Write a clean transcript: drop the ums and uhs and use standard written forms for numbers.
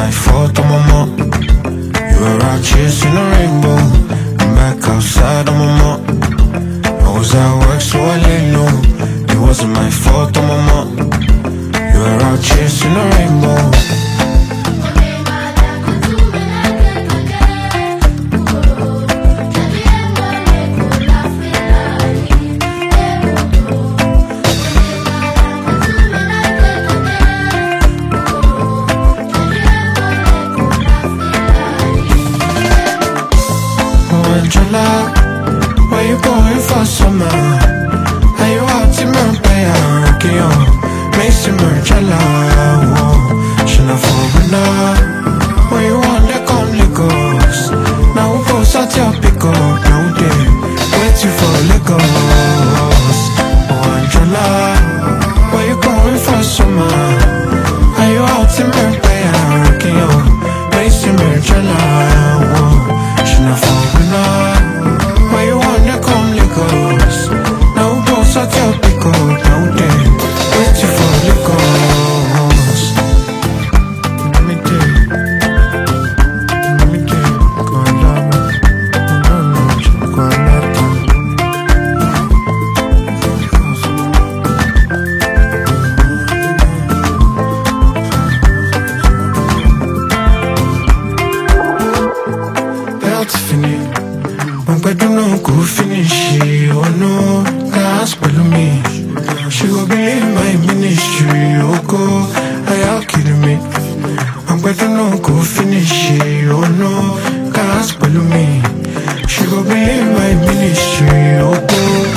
my fault, I'm a mom. You were out chasing a rainbow, I'm back outside, I'm a mom. I was at work, so I lay low. It wasn't my fault, I'm a mom. You were out chasing a rainbow. Angela, where you going for summer? Are you out in Marbella? Okay, Macy Margiela, whoa. Shouldn't have fallen now. Where you want to come Lagos? Now we go start your pick up. Now they waiting for Lagos. Oh, Angela, where you going for summer? Are you out in Marbella? Okay, Macy Margiela, whoa. Shouldn't have fallen now. Why you wanna come Lagos? Now we go start your pick up. Now they waiting for Lagos. Let me take, go along, go along. That's fini. But don't know go finish it. Oh no, that's below me. She go believe my ministry. Oh go, are you kidding me? But don't know go finish it. Oh no, that's below me. She go believe my ministry. Oh go.